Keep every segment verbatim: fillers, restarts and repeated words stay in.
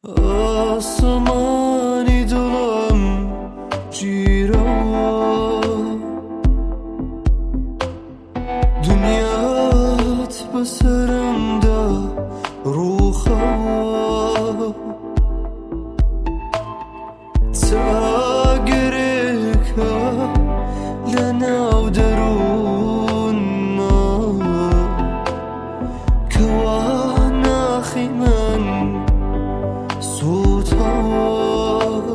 ئاسمانی دڵم گیرەوە، دنیات بەسەرمدا ڕووخەوە، چاگرێکە لەناو دەروونما کەوا ناخی من سوتەوە.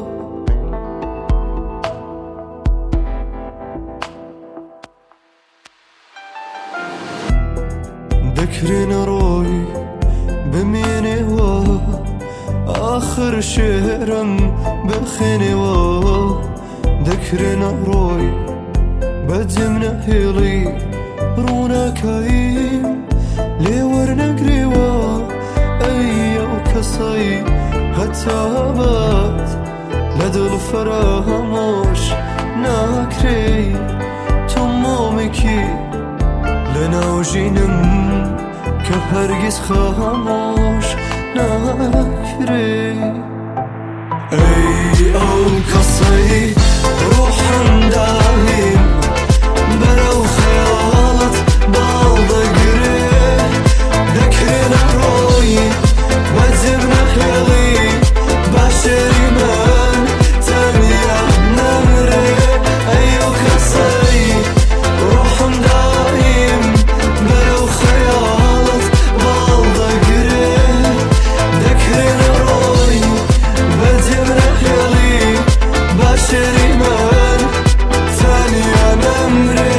دەکرێنە ڕۆی بمێنێەوە، ئاخر شێرم بخێنێەوە، دەکرێنە ڕۆی بەجێم نەهێڵی ڕووناکەیم لێ وەرنەگرێوە، ئەی ئەو کەسەی هەتابەت لە دڵ فەرامۆش ناکرێ، تۆ مۆمێکی لەناو ژینم کە هەرگیز خامۆش ناکرێ. ئەی ئەو کەسەی ڕوحم داهیم بەرەو خەیاڵت باڵ دەگرێ، دەکرێنە ڕۆی بەجێم نەهێڵی باشێری من تەنیا نەمرێ. ئەی ئەو کەسەی ڕوحم داهیم بەرەو خەیاڵت باڵ دەگرێ، دەکرێنە ڕۆی بەجێم نەهێڵی باشێری من تەنیا نەمرێ.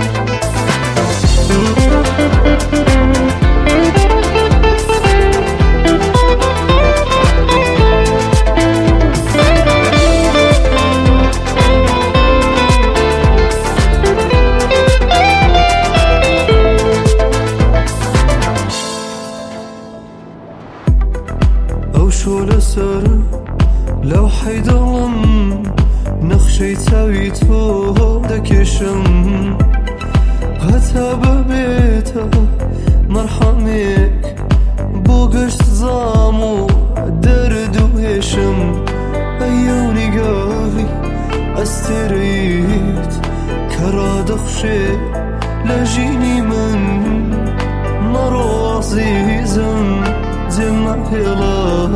ئەو شۆ لەسەر لەوحەی دڵم نەخشەی چاوی تۆ دەکێشم، هەتا ببێتە مەرحەمێک بۆ گەشت زام و دەرد و هێشم. ئەیەو نیگای ئەستێرەیت کە ڕادەخشێ لە ژینی من، مەڕۆ عەزیزم جێم نەهێڵە